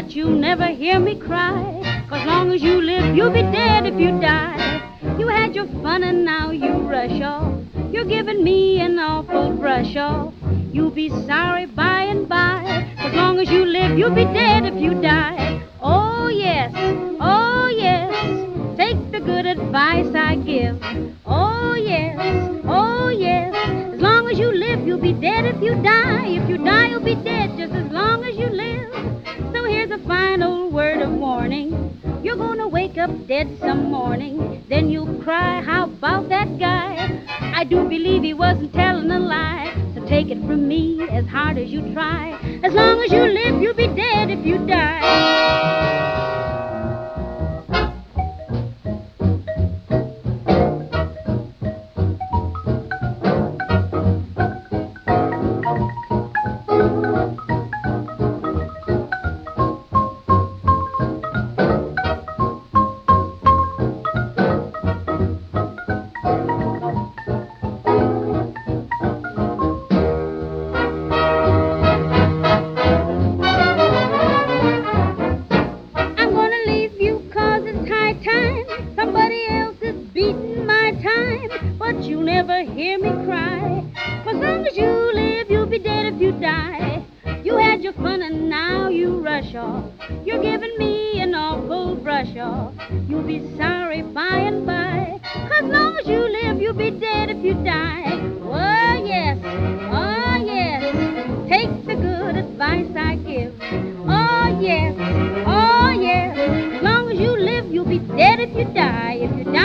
But you'll never hear me cry, 'cause long as you live, you'll be dead if you die. You had your fun and now you rush off. You're giving me an awful brush off. You'll be sorry by and by. As long as you live, you'll be dead if you die. Oh yes, take the good advice I give. Oh yes, as long as you live, you'll be dead if you die. If you die, you'll be dead just as long as you live. So here's a fine old word of warning. You're gonna wake up dead some morning. Then you'll cry, how about that guy? I do believe he wasn't telling a lie. So take it from me, as hard as you try. As long as you live, you'll be dead if you die. I'm gonna leave you 'cause it's high time. Somebody else is beating my time. But you'll never hear me cry. 'Cause long as you live, you'll be dead if you die. You had your fun and now you rush off. You're giving me an awful brush off. You'll be sorry by and by. 'Cause long as you live, you'll be dead if you die. Oh yes, take the good advice I give. Oh yes, as long as you live, you'll be dead if you die. If you die,